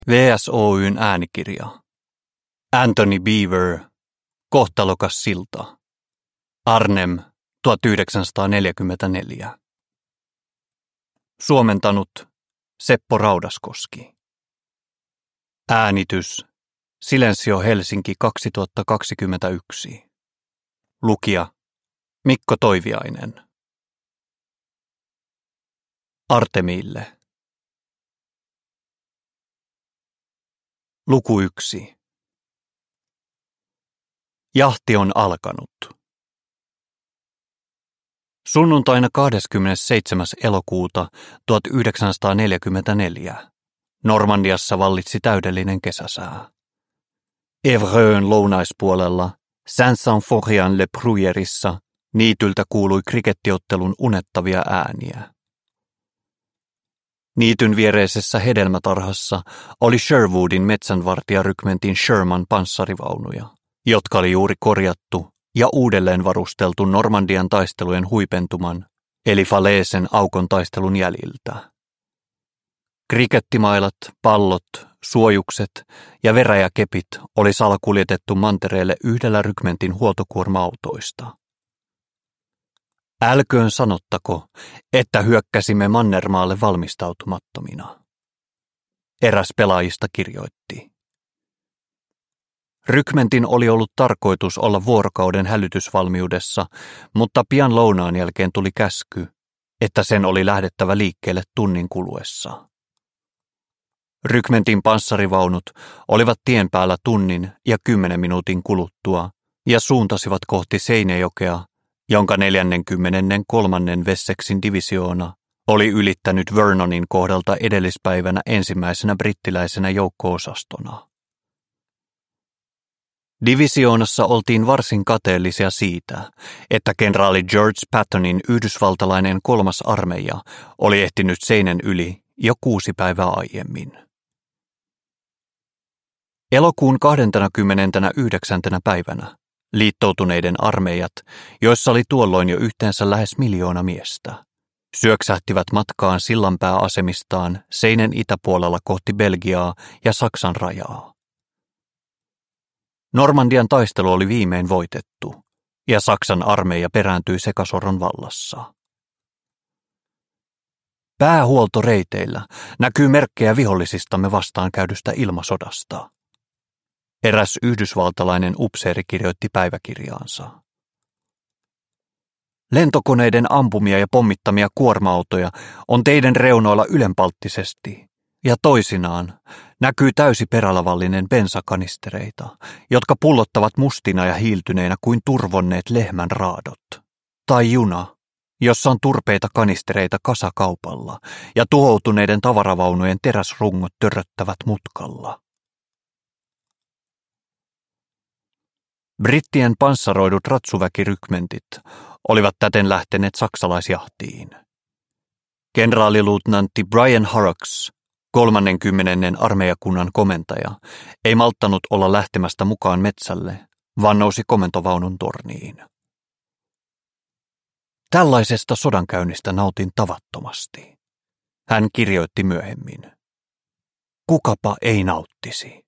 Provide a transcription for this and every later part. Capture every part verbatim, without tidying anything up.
V S Oyn äänikirja. Anthony Beevor, Kohtalokas silta. Arnhem, tuhatyhdeksänsataaneljäkymmentäneljä. Suomentanut Seppo Raudaskoski. Äänitys Silensio Helsinki kaksituhattakaksikymmentäyksi. Lukija Mikko Toiviainen. Artemille. Luku yksi. Jahti on alkanut. Sunnuntaina kahdeskymmenesseitsemäs elokuuta tuhatyhdeksänsataaneljäkymmentäneljä Normandiassa vallitsi täydellinen kesäsää. Évreun lounaispuolella Saint-Symphorien-le-Bruyerissa niityltä kuului krikettiottelun unettavia ääniä. Niityn viereisessä hedelmätarhassa oli Sherwoodin metsänvartijarykmentin Sherman panssarivaunuja, jotka oli juuri korjattu ja uudelleen varusteltu Normandian taistelujen huipentuman, eli Falaisen aukon taistelun jäljiltä. Krikettimailat, pallot, suojukset ja veräjäkepit oli salakuljetettu mantereelle yhdellä rykmentin huoltokuorma-autoista. Älköön sanottako, että hyökkäsimme Mannermaalle valmistautumattomina. Eräs pelaajista kirjoitti. Rykmentin oli ollut tarkoitus olla vuorokauden hälytysvalmiudessa, mutta pian lounaan jälkeen tuli käsky, että sen oli lähdettävä liikkeelle tunnin kuluessa. Rykmentin panssarivaunut olivat tien päällä tunnin ja kymmenen minuutin kuluttua ja suuntasivat kohti Seinäjokea, jonka neljäskymmeneskolmas Wessexin divisioona oli ylittänyt Vernonin kohdalta edellispäivänä ensimmäisenä brittiläisenä joukko-osastona. Divisioonassa oltiin varsin kateellisia siitä, että kenraali George Pattonin yhdysvaltalainen kolmas armeija oli ehtinyt Seinän yli jo kuusi päivää aiemmin. Elokuun kahdeskymmenesyhdeksäs päivänä liittoutuneiden armeijat, joissa oli tuolloin jo yhteensä lähes miljoona miestä, syöksähtivät matkaan sillanpääasemistaan Seinän itäpuolella kohti Belgiaa ja Saksan rajaa. Normandian taistelu oli viimein voitettu, ja Saksan armeija perääntyi sekasorron vallassa. Päähuoltoreiteillä näkyy merkkejä vihollisistamme vastaan käydystä ilmasodasta. Eräs yhdysvaltalainen upseeri kirjoitti päiväkirjaansa. Lentokoneiden ampumia ja pommittamia kuorma-autoja on teiden reunoilla ylenpalttisesti, ja toisinaan näkyy täysi perälavallinen bensakanistereita, jotka pullottavat mustina ja hiiltyneinä kuin turvonneet lehmän raadot. Tai juna, jossa on turpeita kanistereita kasakaupalla ja tuhoutuneiden tavaravaunujen teräsrungot törröttävät mutkalla. Brittien panssaroidut ratsuväkirykmentit olivat täten lähteneet saksalaisjahtiin. Kenraaliluutnantti Brian Horrocks, kolmannenkymmenennen armeijakunnan komentaja, ei malttanut olla lähtemästä mukaan metsälle, vaan nousi komentovaunun torniin. Tällaisesta sodankäynnistä nautin tavattomasti. Hän kirjoitti myöhemmin. Kukapa ei nauttisi.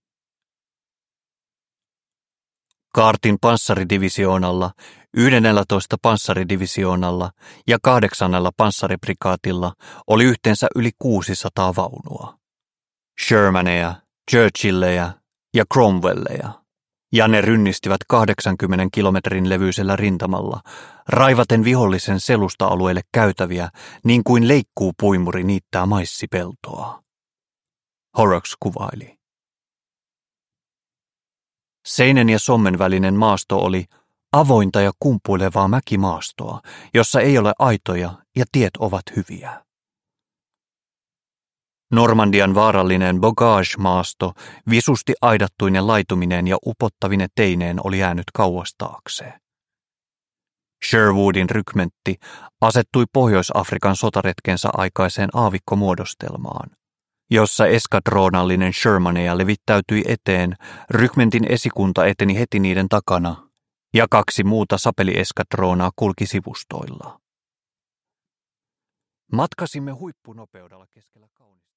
Kaartin panssaridivisioonalla, yhdennellätoista panssaridivisioonalla ja kahdeksannella panssariprikaatilla oli yhteensä yli kuusisataa vaunua. Shermaneja, Churchilleja ja Cromwelleja, ja ne rynnistivät kahdeksankymmenen kilometrin levyisellä rintamalla, raivaten vihollisen selusta-alueelle käytäviä niin kuin leikkuupuimuri niittää maissipeltoa. Horrocks kuvaili. Seinen ja Sommen välinen maasto oli avointa ja kumpuilevaa mäkimaastoa, jossa ei ole aitoja ja tiet ovat hyviä. Normandian vaarallinen Bogage-maasto visusti aidattuinen laituminen ja upottavine teineen oli jäänyt kauas taakse. Sherwoodin rykmentti asettui Pohjois-Afrikan sotaretkensä aikaiseen aavikkomuodostelmaan, jossa eskadroonallinen Shermaneja levittäytyi eteen, rykmentin esikunta eteni heti niiden takana, ja kaksi muuta sapelieskadroonaa kulki sivustoilla. Matkasimme huippunopeudella keskellä kaunista.